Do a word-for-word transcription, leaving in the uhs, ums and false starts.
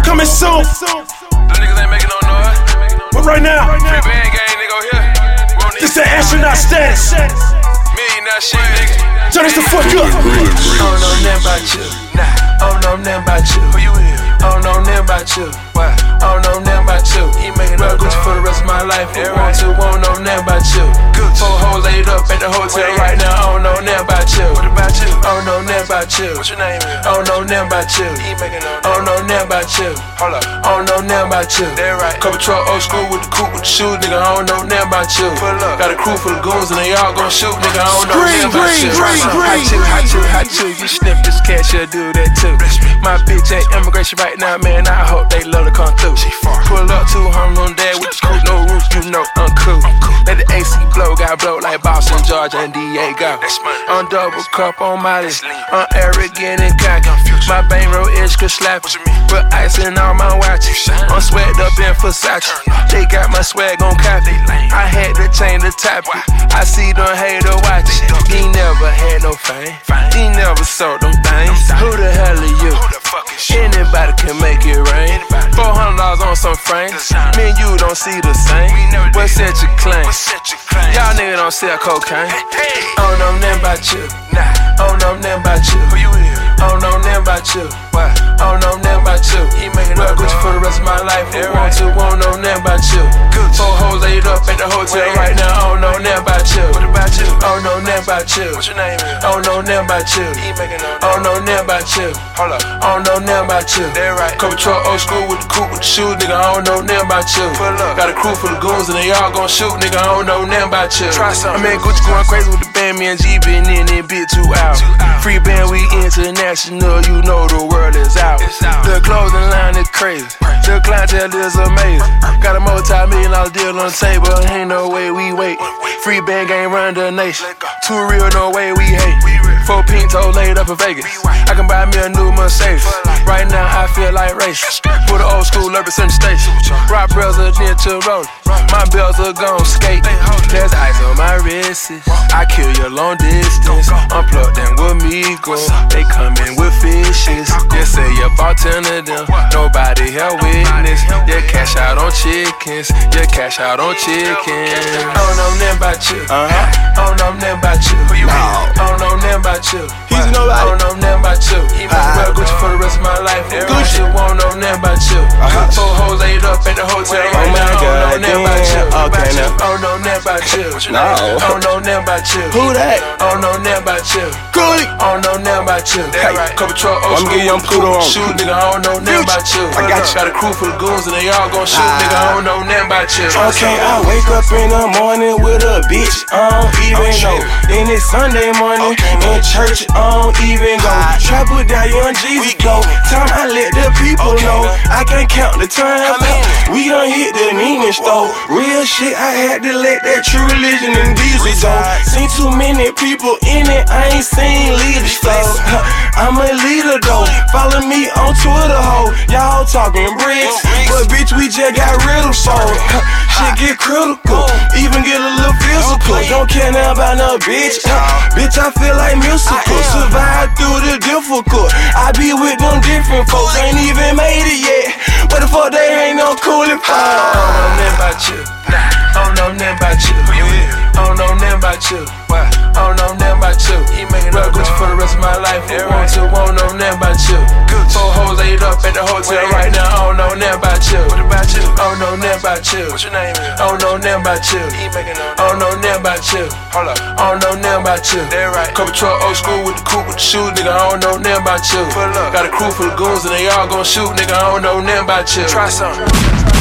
Coming soon. Them niggas ain't making no noise. But right now, Free band gang, nigga, over here. We don't need this that astronaut status. millionaire shit, nigga. Turn this the fuck up. I don't know nothing about you. Nah. I don't know nothing about you. Who you is? I don't know nothing about you. Why? I don't know nothing about you. You making Real no Gucci noise. for the rest of my life. If Yeah, want right. to, won't know nothing about you. Gucci. Four hoes laid up at the hotel Where they right at? now. I don't know nothing about you. What about you? I don't know nothing about you. What's your name is? I don't know nothing about you. You ain't making no I don't know nothing about you. Hold up. I don't know nothing about you. That right. Couple truck old school with the coupe with the shoes, nigga. I don't know nothing about you. Pull up. Got a crew full of goons and they all gon' shoot, nigga. I don't know Green, nothing about green, you. green, green. Hot chill, hot chill, hot chill. You sniff this cash, you'll do that too. My bitch at immigration right now, man. I hope they love to come through. She far. Pull up two hundred on that with the coupe, no roof, you know I'm cool. Let the A C blow, got blow like Boston, Georgia, and Diego. That's money. I'm double cup on Molly. That's lean. I'm arrogant and cocky. Future. My bang roll is could slap What you mean? Put ice in all my watches. shine. I'm sweated up in Versace. Turn up. They got my swag on copy. lame. I had to change the topic. Why? I see them hater watch it. duck. He never had no fame. Fame. He never sold them things. things. Who the hell are you? Who the fuck is shit? Anybody can make it rain. Anybody. Four hundred dollars on some frames. Design. Me and you don't see the same. We never What's did. that you claim? What's set your claim? Y'all niggas don't sell cocaine. Hey. I don't know nothing about you. Nah. I don't know nothing about you. Who you is? I don't know nothing about you. Why? I don't know nothing about you. You making Real no Gucci noise. for the rest of my life. If Yeah, want right. to, won't know nothing about you. Gucci. Four hoes laid up at the hotel Where they right at? now. I don't know nothing about you. What about you? I don't know nothing about you. What's your name is? I don't know nothing about you. You ain't making no I don't know nothing about you. Hold up. I don't know nothing about you. That right. Couple truck old school with the coupe with the shoes, nigga. I don't know nothing about you. Pull up. Got a crew full of goons and they all gon' shoot, nigga. I don't know nothing about you. Try something. I mean, Gucci going crazy with the band, me and G been in it, bit two out. Two out. Free band, we international, you know the world is out. It's out. The clothing line is crazy. The clientele is amazing. Got a multi-million dollar deal on the table, ain't no way we wait. Free band game run the nation. Let go. Too real, no way we hate. We real. Four pink toes laid up in Vegas. I can buy me a new Mercedes. Right now I feel like racing. Put an old school up at Center Station. Rock presidential road. My bells are gon' skate. There's ice on my wrists. I kill your long distance. Unplug them with me, go. They coming with fishes. Just say your bartender them. Nobody here witness. Yeah, cash out on chickens. Yeah, cash out on chickens. I don't know nothing about you. Uh-huh. I don't know nothing about you. Who you is? I don't know nothing about you. He's I nobody. don't know nothing about you. Ah. Real Gucci for the rest of my life. Yeah, Gucci won't know nothing about you. Uh-huh. Four hoes laid up at the hotel Oh right my now. I don't know God, nothing about you. damn. Okay, I now. don't know nothing about you. What's your No. name? I don't know nothing about you. Who that? I don't know nothing about you. Good. I don't know nothing about you. That right. Couple truck old I'ma school give you with them Pluto the on. shoes, nigga. I don't know nothing about you. I got you. Got a crew full of goons and they all gon' shoot, Ah. nigga. I don't know nothing about you. Okay, I wake up in the morning with a bitch. I don't even Oh, know. shit. Then it's Sunday morning Okay, in man. church. I don't even go. Trapper down young Jesus go. Time I let the people Okay, know. man. I can't count the time. Come in. We done hit the Neiman store. Real shit, I had to let that true religion and diesel go. Seen too many people in it. I ain't seen leaders flow. I'm a leader though. Follow me on Twitter, ho. Y'all talking bricks, but bitch, we just got rid of soul. Shit get critical, even get a little physical. Don't care now about no bitch. Bitch, I feel like musical. Survive through the difficult. I be with them different folks, ain't even made it yet. What the fuck, they ain't no cooling I don't know fire. nothing about you. Nah. I don't know nothing about you. Who you is? I don't know nothing about you. Why? I don't know nothing about you. You making no Real Gucci noise. for the rest of my life. If Yeah, want right. to, won't know nothing about you. Gucci. Four hoes laid up at the hotel Where they right at? now. I don't know nothing about you. What about you? I don't know nothing about you. What's your name is? I don't know nothing about you. You ain't making no I don't know nothing about you. Hold up. I don't know nothing about you. That right. Couple truck old school with the coupe with the shoes, nigga. I don't know nothing about you. Pull up. Got a crew full of goons and they all gon' shoot, nigga. I don't know nothing about you. Try something.